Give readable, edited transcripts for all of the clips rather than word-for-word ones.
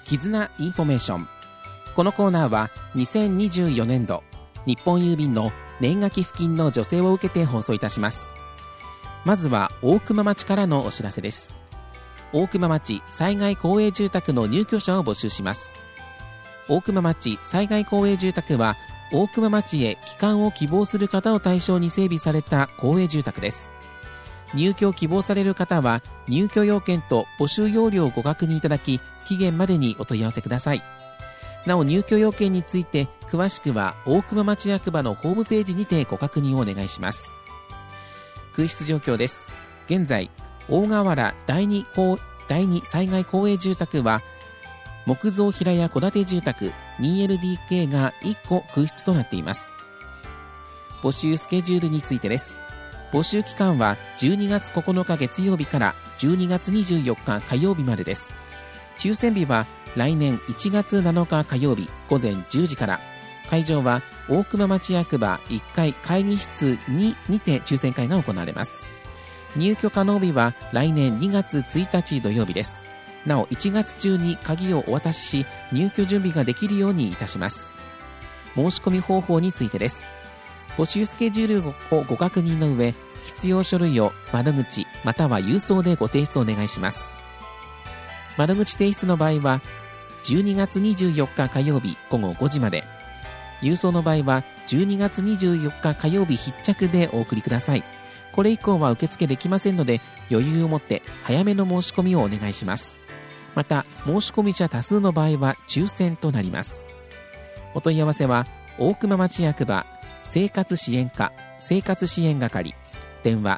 絆インフォメーション。このコーナーは2024年度日本郵便の年賀寄付金の助成を受けて放送いたします。まずは大熊町からのお知らせです。大熊町災害公営住宅の入居者を募集します。大熊町災害公営住宅は大熊町へ帰還を希望する方を対象に整備された公営住宅です。入居を希望される方は入居要件と募集要領をご確認いただき、期限までにお問い合わせください。なお入居要件について詳しくは大熊町役場のホームページにてご確認をお願いします。空室状況です。現在大河原第2災害公営住宅は木造平屋戸建て住宅 2LDK が1個空室となっています。募集スケジュールについてです。募集期間は12月9日月曜日から12月24日火曜日までです。抽選日は来年1月7日火曜日午前10時から。会場は大熊町役場1階会議室2にて抽選会が行われます。入居可能日は来年2月1日土曜日です。なお1月中に鍵をお渡しし、入居準備ができるようにいたします。申し込み方法についてです。募集スケジュールをご確認の上、必要書類を窓口または郵送でご提出お願いします。窓口提出の場合は12月24日火曜日午後5時まで、郵送の場合は12月24日火曜日必着でお送りください。これ以降は受付できませんので、余裕を持って早めの申し込みをお願いします。また申し込み者多数の場合は抽選となります。お問い合わせは大熊町役場生活支援課生活支援係、電話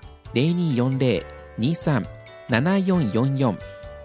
0240-23-7444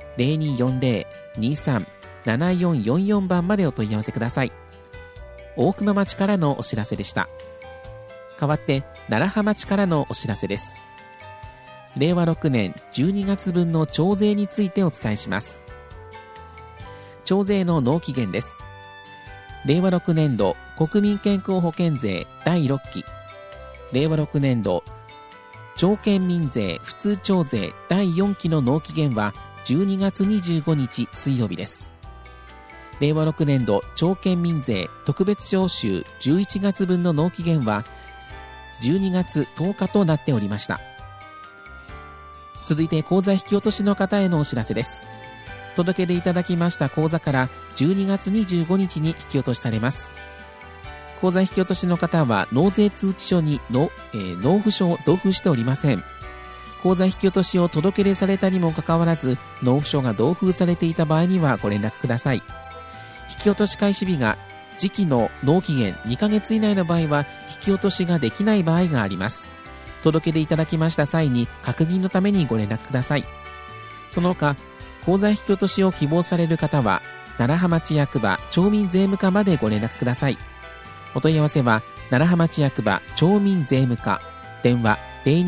0240-23-7444 番までお問い合わせください。大熊町からのお知らせでした。代わって楢葉町からのお知らせです。令和6年12月分の徴税についてお伝えします。徴税の納期限です。令和6年度国民健康保険税第6期、令和6年度町県民税普通徴税第4期の納期限は12月25日水曜日です。令和6年度町県民税特別徴収11月分の納期限は12月10日となっておりました。続いて口座引き落としの方へのお知らせです。届け出いただきました口座から12月25日に引き落としされます。口座引き落としの方は納税通知書に納付書を同封しておりません。口座引き落としを届け出されたにもかかわらず納付書が同封されていた場合にはご連絡ください。引き落とし開始日が時期の納期限2ヶ月以内の場合は引き落としができない場合があります。届け出いただきました際に確認のためにご連絡ください。その他口座引き落としを希望される方は楢葉町役場町民税務課までご連絡ください。お問い合わせは楢葉町役場町民税務課、電話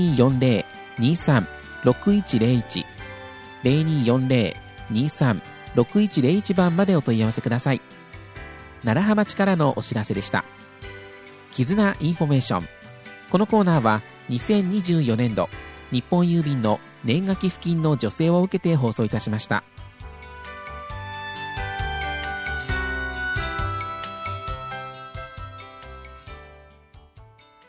0240-23-6101 0240-23-6101 番までお問い合わせください。楢葉町からのお知らせでした。絆インフォメーション。このコーナーは2024年度日本郵便の年賀寄付金の助成を受けて放送いたしました。